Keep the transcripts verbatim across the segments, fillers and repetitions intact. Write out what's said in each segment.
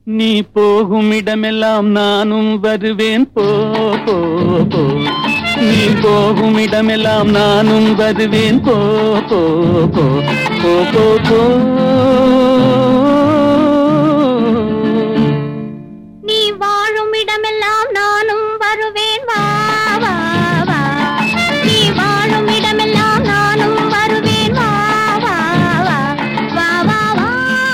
நீ போகும் இடமெல்லாம் நானும் வருவேன் போ போ போ. நீ போகும் இடமெல்லாம் நானும் வருவேன் போ போ போ போ போ போ. நீ வாழும் இடமெல்லாம் நானும் வருவேன் வா வா வா. நீ வாழும் இடமெல்லாம் நானும் வருவேன் வா வா வா வா வா வா.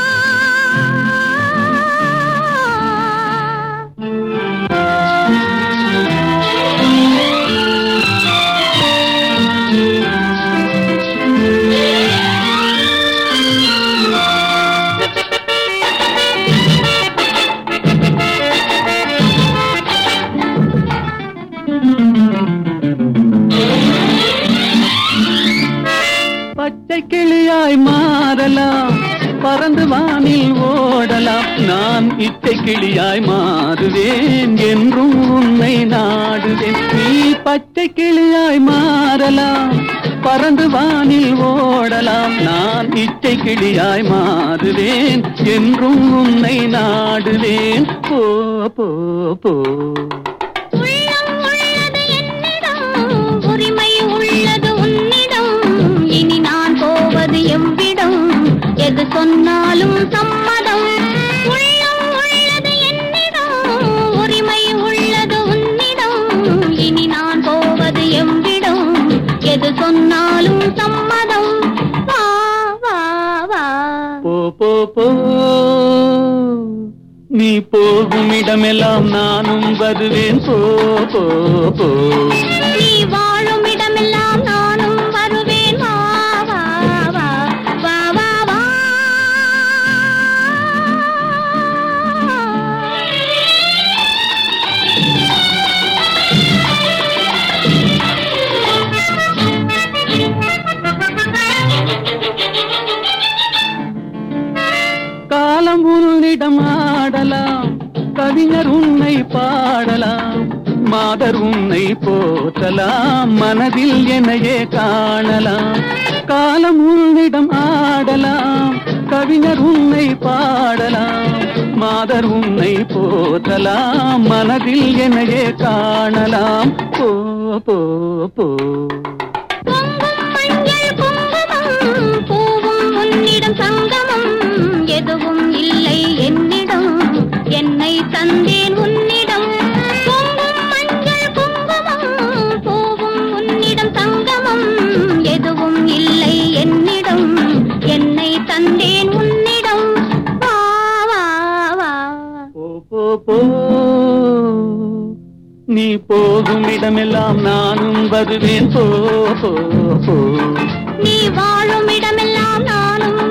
பச்சை கிளியாய் மாறலாம், பறந்து வானில் ஓடலாம். நான் இச்சை கிளியாய் மாறுவேன், என்றும் உன்னை நாடுவேன். நீ பச்சை கிளியாய் மாறலாம், பறந்து வானில் ஓடலாம். நான் இச்சை கிளியாய் மாறுவேன், என்றும் உன்னை நாடுவேன். போ போ போ. உள்ளம் உள்ளது என்னிடம், உரிமை உள்ளது உன்னிடம். இனி நான் போவது எவ்விடம், எது சொன்னாலும் சம்மதம். உள்ளம் உள்ளது என்னிடம், உரிமை உள்ளது உன்னிடம். இனி நான் போவது எவ்விடம், எது சொன்னாலும் சம்மதம். வா வா வா. போ போ போ. நீ போகும் இடமெல்லாம் நானும் வருவேன் போ போ போ. நீ வாழும் இடமெல்லாம் நானும் வருவேன் வா வா வா வா வா வா. காலம் உன்னிடம் ஆடலாம், கவிஞர் உன்னை பாடலாம். மாதர் உன்னை போற்றலாம், மனதில் என்னையே காணலாம். காலம் உன்னிடம் ஆடலாம், கவிஞர் உன்னை பாடலாம். மாதர் உன்னை போற்றலாம், மனதில் என்னையே காணலாம். போ போ போ. பொங்கும் மஞ்சள் குங்குமம், பூவும் உன்னிடம் சங்கமம். எதுவும் இல்லை என்னிடம், என்னை தந்தேன் உன்னிடம். பொங்கும் மஞ்சள் குங்குமம், பூவும் உன்னிடம் சங்கமம். எதுவும் இல்லை என்னிடம், என்னை தந்தேன் உன்னிடம். வா வா வா. போ போ போ. நீ போகும் இடமெல்லாம் நானும் வருவேன் போ போ போ. நீ வாழும் இடமெல்லாம் நானும்